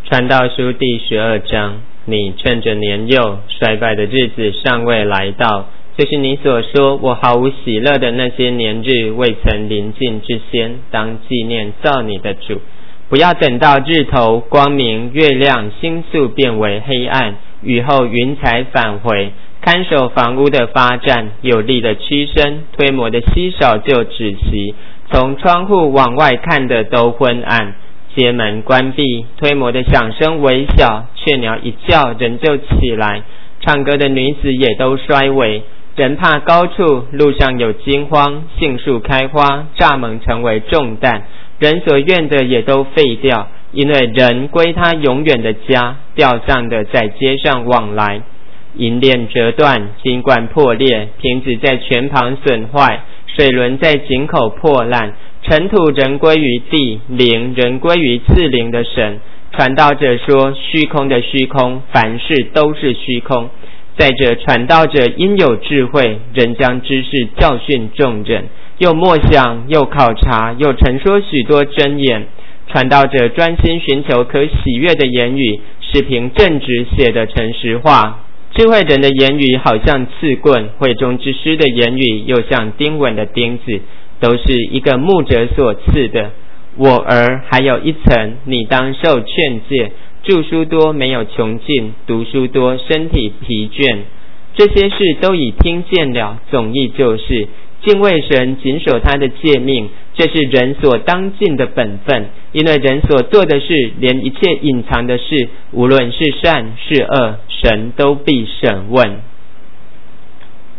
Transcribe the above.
传道书第12章，你趁着年幼衰败的日子尚未来到，就是你所说我毫无喜乐的那些年日未曾临近之先，当纪念造你的主。不要等到日头光明，月亮星宿变为黑暗，雨后云彩返回，看守房屋的发战，有力的屈身，推磨的稀少就止息，从窗户往外看的都昏暗，街门关闭，推磨的响声微小，雀鸟一叫人就起来，唱歌的女子也都衰微。人怕高处，路上有惊慌，杏树开花，蚱蜢成为重担，人所愿的也都废掉，因为人归他永远的家，吊丧的在街上往来。银链折断，金冠破裂，瓶子在泉旁损坏，水轮在井口破烂，尘土人归于地，灵人归于赐灵的神。传道者说，虚空的虚空，凡事都是虚空。再者，传道者应有智慧，人将知识教训众人，又默想，又考察，又陈说许多真言。传道者专心寻求可喜悦的言语，是凭正直写的诚实话。智慧人的言语好像刺棍，会中之师的言语又像钉稳的钉子，都是一个牧者所赐的。我儿，还有一层，你当受劝诫。著书多没有穷尽，读书多身体疲倦。这些事都已听见了，总意就是敬畏神，谨守他的诫命，这是人所当尽的本分。因为人所做的事，连一切隐藏的事，无论是善是恶，神都必审问。